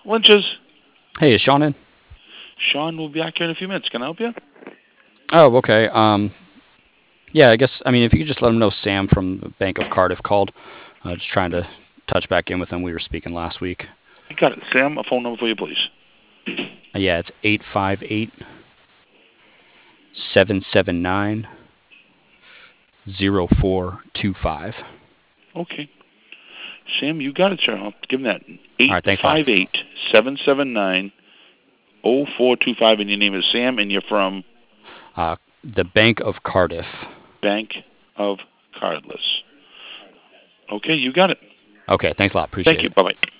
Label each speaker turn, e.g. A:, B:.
A: Lynch's.
B: Hey, is Sean in?
A: Sean will be back here in a few minutes. Can I help you?
B: Oh, okay. Yeah, I guess, if you could just let him know Sam from the Bank of Cardiff called. Just trying to touch back in with him. We were speaking last week.
A: You got it. Sam, a phone number for you, please.
B: Yeah, it's 858-779-0425.
A: Okay. Sam, you got it, sir. I'll give him that.
B: All right, thanks a lot.
A: 858-779-0425, and your name is Sam, and you're from?
B: The Bank of Cardiff.
A: Bank of Cardless. Okay, you got it.
B: Okay, thanks a lot. Appreciate it.
A: Thank you. Bye-bye.